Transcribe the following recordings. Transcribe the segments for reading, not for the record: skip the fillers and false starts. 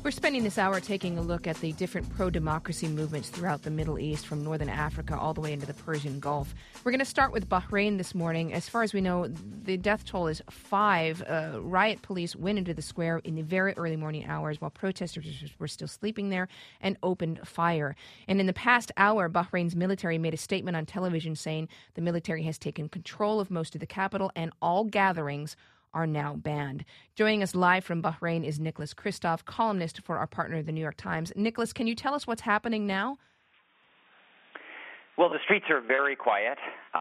We're spending this hour taking a look at the different pro-democracy movements throughout the Middle East, from northern Africa all the way into the Persian Gulf. We're going to start with Bahrain this morning. As far as we know, the death toll is 5. Riot police went into the square in the very early morning hours while protesters were still sleeping there and opened fire. And in the past hour, Bahrain's military made a statement on television saying the military has taken control of most of the capital and all gatherings are now banned. Joining us live from Bahrain is Nicholas Kristof, columnist for our partner, The New York Times. Nicholas, can you tell us what's happening now? Well, the streets are very quiet.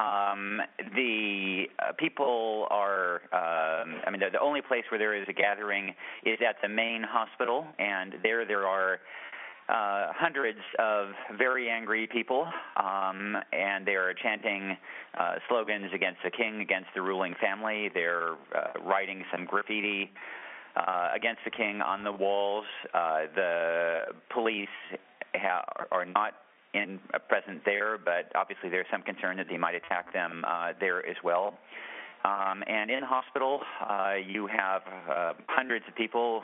The people are, the only place where there is a gathering is at the main hospital, and there are hundreds of very angry people, and they are chanting slogans against the king, against the ruling family. They're writing some graffiti against the king on the walls. The police are not present there, but obviously there's some concern that they might attack them there as well. And in the hospital, you have hundreds of people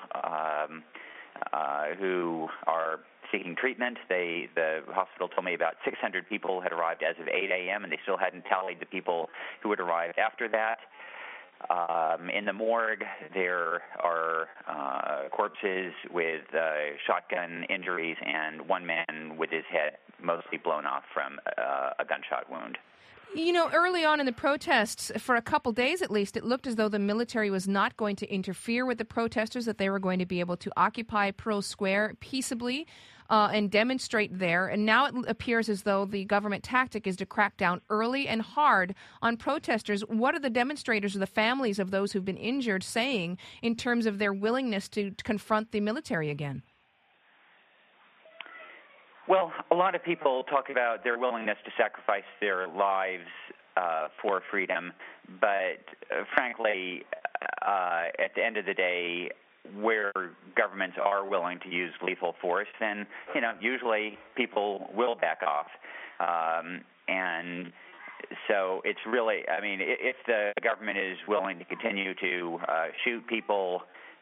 who are seeking treatment. The hospital told me about 600 people had arrived as of 8 a.m., and they still hadn't tallied the people who had arrived after that. In the morgue, there are corpses with shotgun injuries and one man with his head mostly blown off from a gunshot wound. You know, early on in the protests, for a couple days at least, it looked as though the military was not going to interfere with the protesters, that they were going to be able to occupy Pearl Square peaceably and demonstrate there. And now it appears as though the government tactic is to crack down early and hard on protesters. What are the demonstrators or the families of those who've been injured saying in terms of their willingness to confront the military again? Well, a lot of people talk about their willingness to sacrifice their lives for freedom, but frankly, at the end of the day, where governments are willing to use lethal force, then, usually people will back off. And so it's really, if the government is willing to continue to shoot people,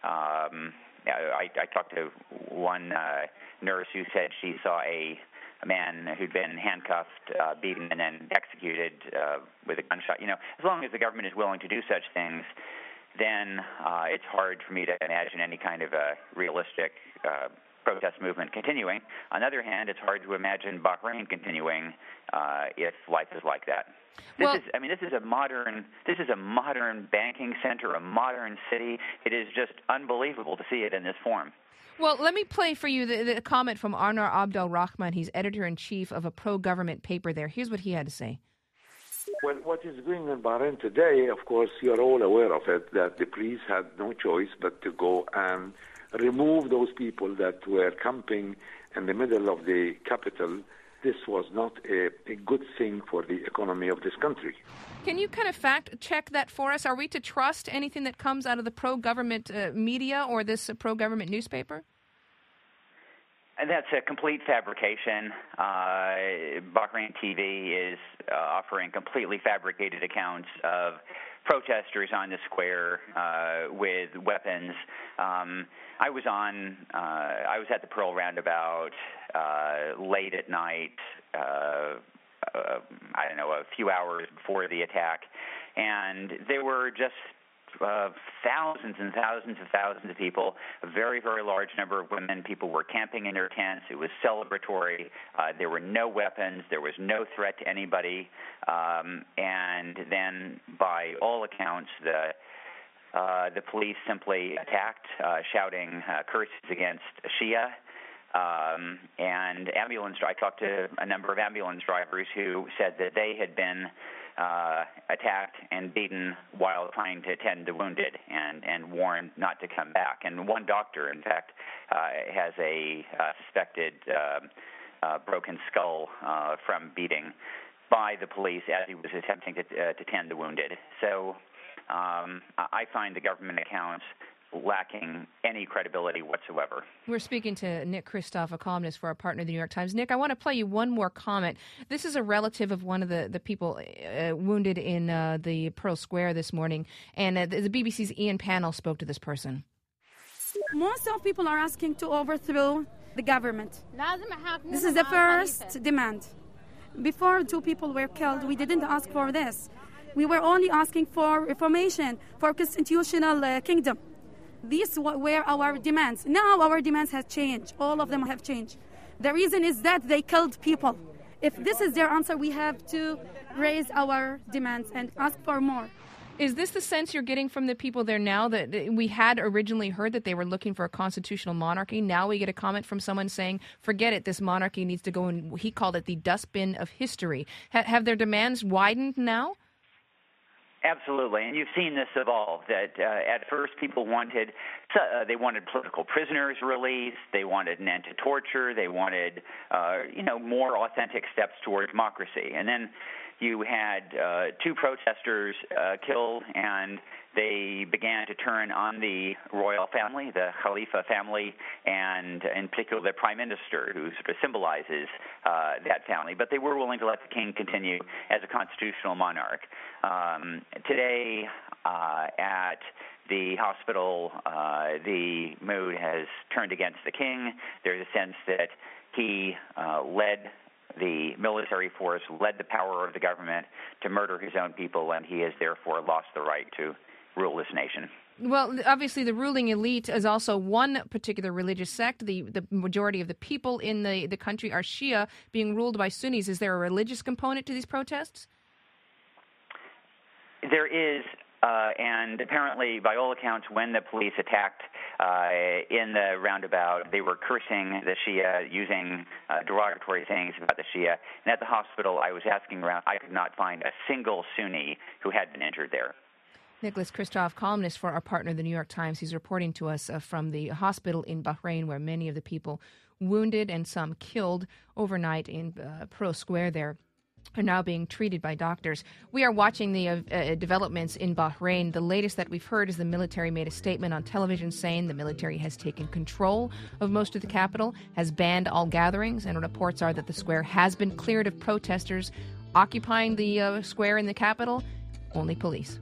I talked to one nurse who said she saw a man who'd been handcuffed, beaten, and then executed with a gunshot. As long as the government is willing to do such things, then it's hard for me to imagine any kind of a realistic protest movement continuing. On the other hand, it's hard to imagine Bahrain continuing if life is like that. This is a modern banking center, a modern city. It is just unbelievable to see it in this form. Well, let me play for you the comment from Anar Abdel Rahman. He's editor-in-chief of a pro-government paper there. Here's what he had to say. Well, what is going on in Bahrain today, of course, you're all aware of it, that the police had no choice but to go and remove those people that were camping in the middle of the capital. This was not a good thing for the economy of this country. Can you kind of fact-check that for us? Are we to trust anything that comes out of the pro-government media or this pro-government newspaper? And that's a complete fabrication. Bahrain TV is offering completely fabricated accounts of protesters on the square with weapons. I was at the Pearl Roundabout late at night, a few hours before the attack, and there were just thousands and thousands of people, a very, very large number of women. People were camping in their tents. It was celebratory. There were no weapons. There was no threat to anybody. And then, by all accounts, the police simply attacked, shouting curses against Shia. And I talked to a number of ambulance drivers who said that they had been attacked and beaten while trying to attend the wounded and warned not to come back. And one doctor, in fact, has a suspected broken skull from beating by the police as he was attempting to tend the wounded. So I find the government accounts lacking any credibility whatsoever. We're speaking to Nick Kristof, a columnist for our partner, The New York Times. Nick, I want to play you one more comment. This is a relative of one of the people wounded in the Pearl Square this morning, and the BBC's Ian Pannell spoke to this person. Most of people are asking to overthrow the government. This is the first demand. Before 2 people were killed, we didn't ask for this. We were only asking for reformation, for constitutional kingdom. These were our demands. Now our demands have changed. All of them have changed. The reason is that they killed people. If this is their answer, we have to raise our demands and ask for more. Is this the sense you're getting from the people there now, that we had originally heard that they were looking for a constitutional monarchy? Now we get a comment from someone saying, forget it, this monarchy needs to go in, he called it the dustbin of history. Have their demands widened now? Absolutely, and you've seen this evolve. That at first people wanted political prisoners released. They wanted an end to torture. They wanted more authentic steps toward democracy. And then you had 2 protesters killed, and they began to turn on the royal family, the Khalifa family, and in particular the prime minister, who sort of symbolizes that family. But they were willing to let the king continue as a constitutional monarch. Today, at the hospital, the mood has turned against the king. There's a sense that he led the military force, led the power of the government to murder his own people, and he has therefore lost the right to rule this nation. Well, obviously the ruling elite is also one particular religious sect. The majority of the people in the country are Shia, being ruled by Sunnis. Is there a religious component to these protests? There is, and apparently, by all accounts, when the police attacked in the roundabout, they were cursing the Shia, using derogatory things about the Shia. And at the hospital, I was asking around, I could not find a single Sunni who had been injured there. Nicholas Kristof, columnist for our partner, The New York Times. He's reporting to us from the hospital in Bahrain, where many of the people wounded and some killed overnight in Pearl Square there are now being treated by doctors. We are watching the developments in Bahrain. The latest that we've heard is the military made a statement on television saying the military has taken control of most of the capital, has banned all gatherings, and reports are that the square has been cleared of protesters occupying the square in the capital. Only police.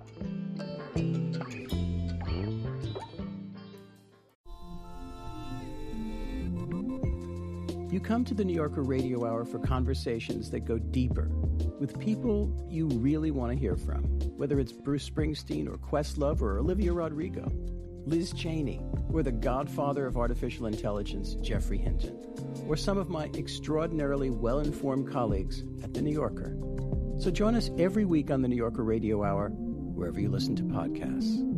You come to the New Yorker Radio Hour for conversations that go deeper with people you really want to hear from, whether it's Bruce Springsteen or Questlove or Olivia Rodrigo, Liz Cheney, or the godfather of artificial intelligence, Jeffrey Hinton, or some of my extraordinarily well-informed colleagues at The New Yorker. So join us every week on the New Yorker Radio Hour, wherever you listen to podcasts.